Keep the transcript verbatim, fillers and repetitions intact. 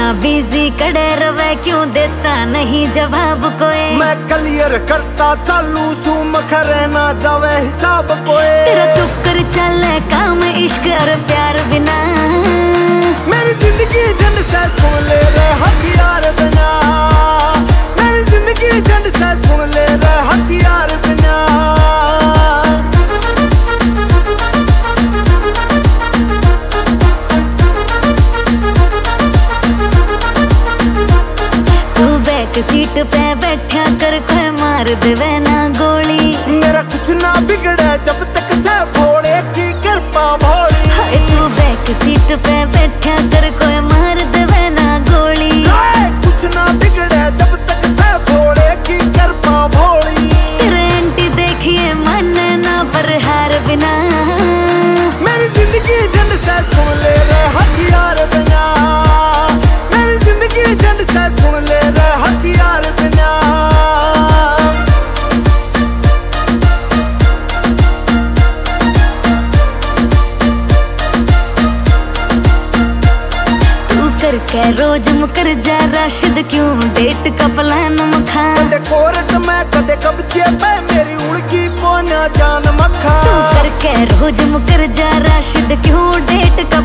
Busy कड़े रवे क्यों देता नहीं जवाब कोई। मैं क्लियर करता चालू सू मखरे ना जावे हिसाब कोई। तेरा टुक्कर चले काम इश्क और प्यार बिना। मेरी जिंदगी झंड से सुन ले रे हथियार बिना। मेरी जिंदगी झंड से सुन ले रे हथियार बिना। सीट पे बैठा कर कोई मार देवे ना गोली। मेरा कुछ ना बिगड़े जब तक से भोले की कृपा भोली। हाय तू बैक सीट पे बैठा कर कोई मार देवे ना गोली। कुछ ना बिगड़े जब तक से भोले की कृपा भोली। तेरे एंटी देखिए माने ना पर हार बिना। मेरी जिंदगी झंड से सुन ले रे हथियार बिना। मेरी जिंदगी झंड से सुन ले रे हथियार बिना। तू करके रोज मुकर जा राशिद क्यों डेट का प्लान मखा। कदे कोर्ट में कदे कब्जे पे मेरी उड़की को ना जान मखा। तू करके रोज मुकर जा राशिद क्यों डेट का